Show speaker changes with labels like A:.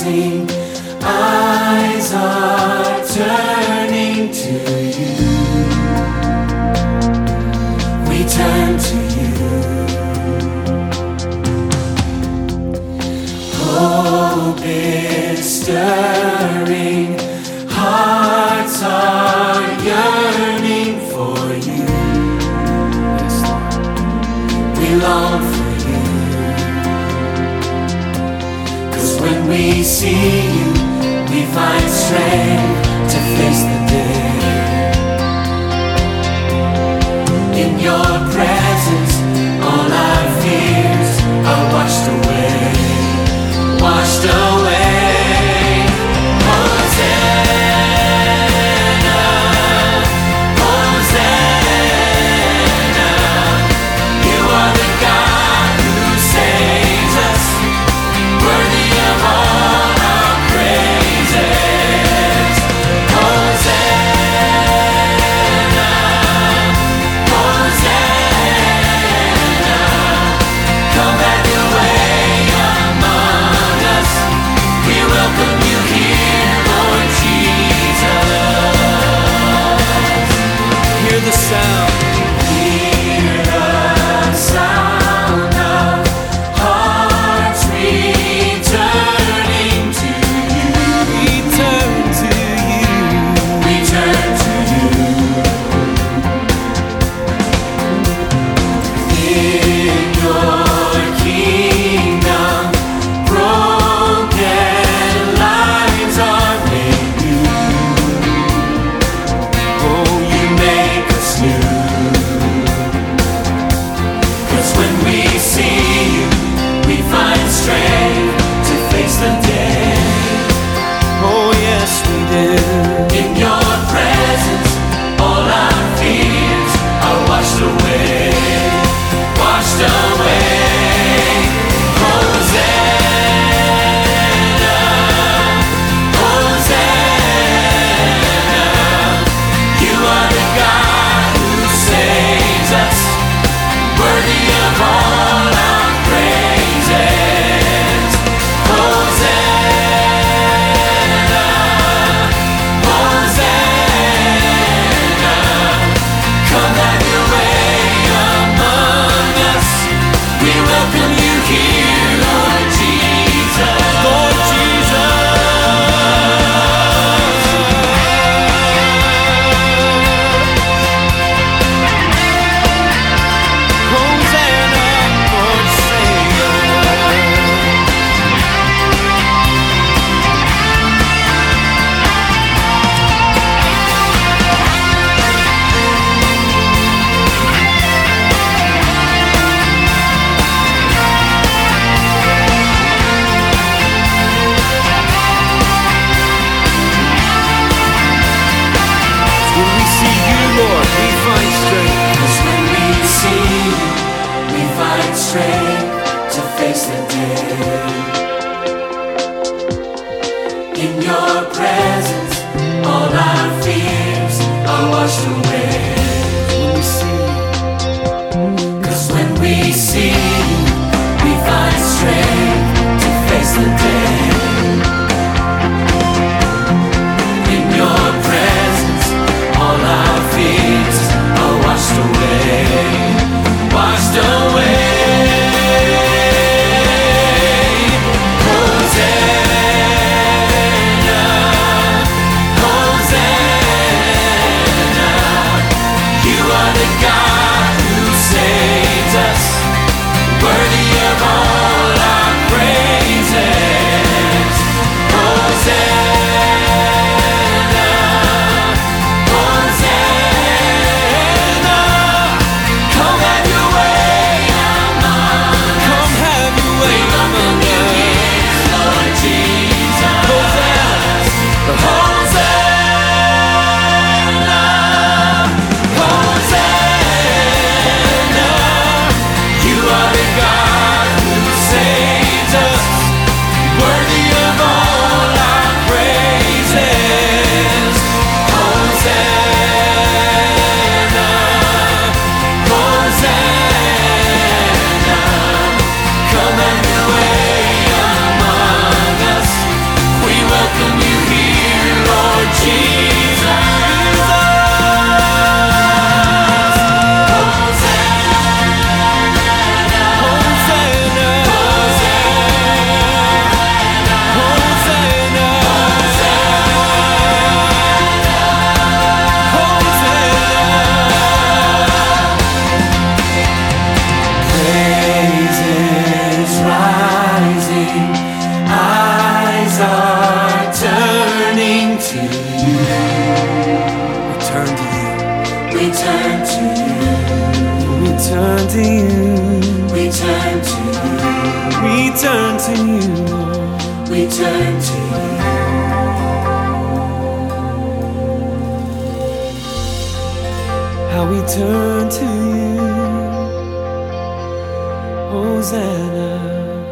A: sing, eyes are turning to you. We turn to you. Hope is stirring, hearts are yearning for you. Yes, Lord. We long for you. 'Cause when we see you, we find strength to face the day. In your presence, all our fears are washed away. Washed away. Hosanna, Hosanna. You are the God who saves us, worthy of all our praises. Hosanna, Hosanna. Come have your way among us. turn to you.
B: We turn to you.
A: We turn to you.
B: We turn to you.
A: We turn to you.
B: How we turn to you. Hosanna.